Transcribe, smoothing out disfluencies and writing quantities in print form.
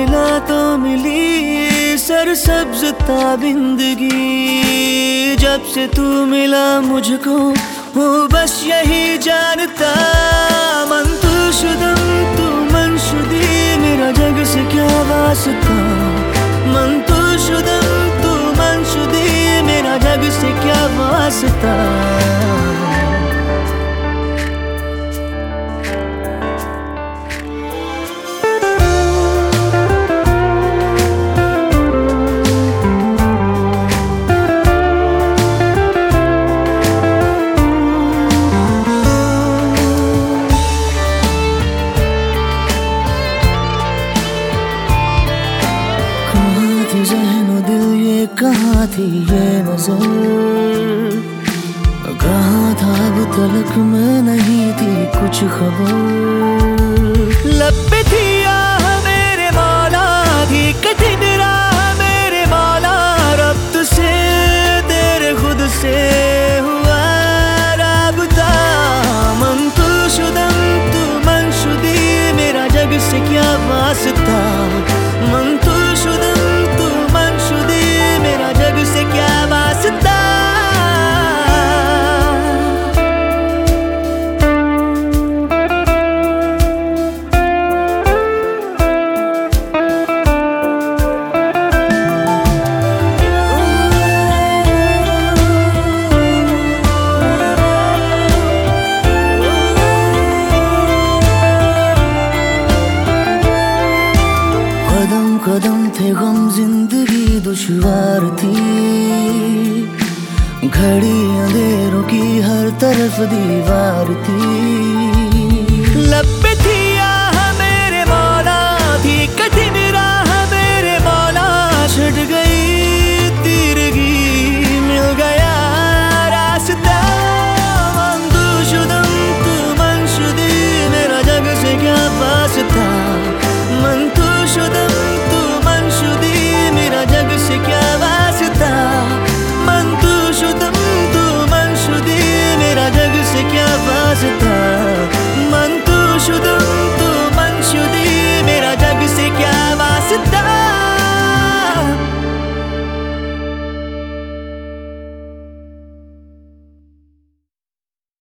मिला तो मिली सरसब्ज ताबिंदगी। जब से तू मिला मुझको वो बस यही जानता। मन तू शुदम तू मनशुदी, मेरा जग से क्या वास्ता। मन तू शुदम तू मनशुदी, मेरा जग से क्या वास्ता। ज़हनो दिल ये कहाँ थी ये नजर, कहाँ था अब तलक में नहीं थी कुछ खबर। लब पे थी आह मेरे मौला, थी कठिन राह मेरे मौला। रब्त से तेरे खुद से हुआ राबता। मन तू शुदम तू मनशुदी, मेरा जग से क्या वास्ता। मन तू शुदम से क्या वास्ता। कदम कदम थे गम जिंदगी दुश्वार थी। घड़ी अंधेरों की हर तरफ दीवार थी। लब पे थी आह मेरे मौला, थी कठिन राह मेरे मौला। छट गई तीरगी मिल गया रास्ता। मन तू शुदम तू मनशुदी, मेरा जग से क्या वास्ता। मन तू शुदम तू मनशुदी, मेरा जग से क्या वास्ता। मन तू शुदम तू मनशुदी, मेरा जग से क्या वास्ता। मन तू शुदम